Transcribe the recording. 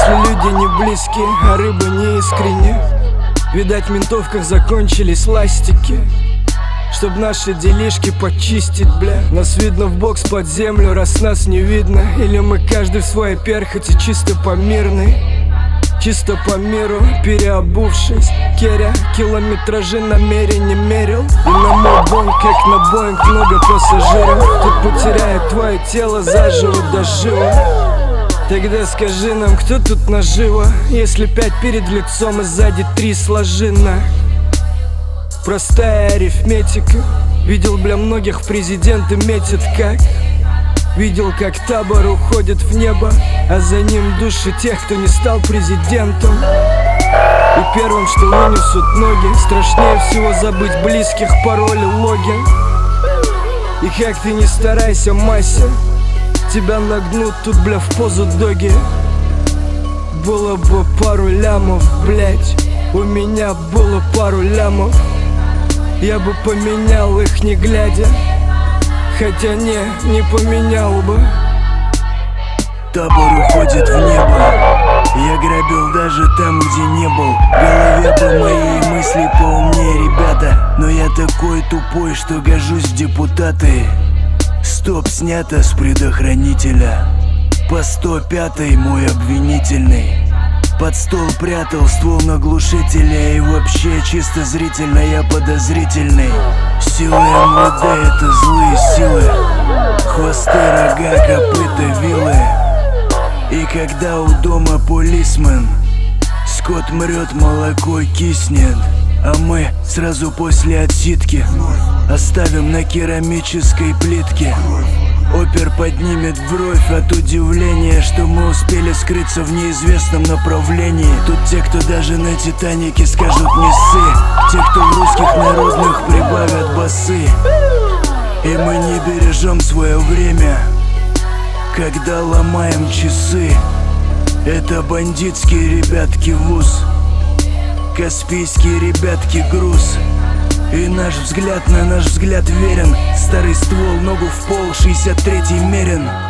Если люди не близкие, а рыба не искренне, видать, в ментовках закончились ластики. Чтоб наши делишки почистить, бля, нас видно в бокс под землю, раз нас не видно. Или мы каждый в своей перхоти, чисто по мирной, чисто по миру, переобувшись. Керя километражи намеренно мерил. И на мой бонг, как на Боинг, много пассажиров. Тут потеряет твое тело заживо доживо. Тогда скажи нам, кто тут наживо, если 5 перед лицом и сзади 3 сложено. Простая арифметика. Видел, бля, многих в президенты метят как. Видел, как табор уходит в небо, а за ним души тех, кто не стал президентом. И первым, что вынесут ноги, страшнее всего забыть близких, пароли, логин. И как ты не старайся, Мася, тебя нагнут тут, бля, в позу доги. Было бы пару лямов, блять, у меня было пару лямов. Я бы поменял их, не глядя, хотя не поменял бы. Табор уходит в небо. Я грабил даже там, где не был. В голове бы мои мысли поумнее, ребята. Но я такой тупой, что гожусь в депутаты. Стоп, снято с предохранителя. По 105-й мой обвинительный. Под стол прятал ствол на глушителя. И вообще чисто зрительно я подозрительный. Силы МВД — это злые силы. Хвосты, рога, копыта, вилы. И когда у дома полисмен, скот мрет, молоко киснет. А мы сразу после отсидки оставим на керамической плитке. Опер поднимет бровь от удивления, что мы успели скрыться в неизвестном направлении. Тут те, кто даже на Титанике скажут не ссы. Те, кто в русских народных прибавят басы. И мы не бережем свое время, когда ломаем часы. Это бандитские ребятки вуз, каспийские ребятки груз. И наш взгляд на наш взгляд верен. Старый ствол, ногу в пол, 63-й мерен.